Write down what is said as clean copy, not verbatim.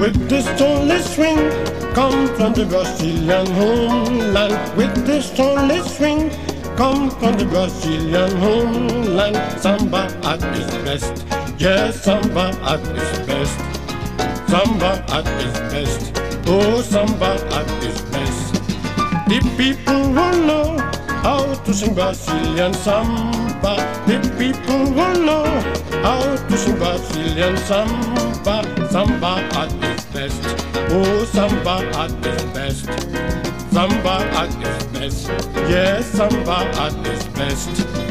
With this only swing, come from the Brazilian homeland. With this only swing, come from the Brazilian homeland. Samba at its best, yes, samba at its best. Samba at its best, oh, samba at its best. The people will know how to sing Brazilian samba. The people will know how to sing Brazilian samba. Samba at its best, oh, samba at its best. Samba at its best, yes, samba at its best.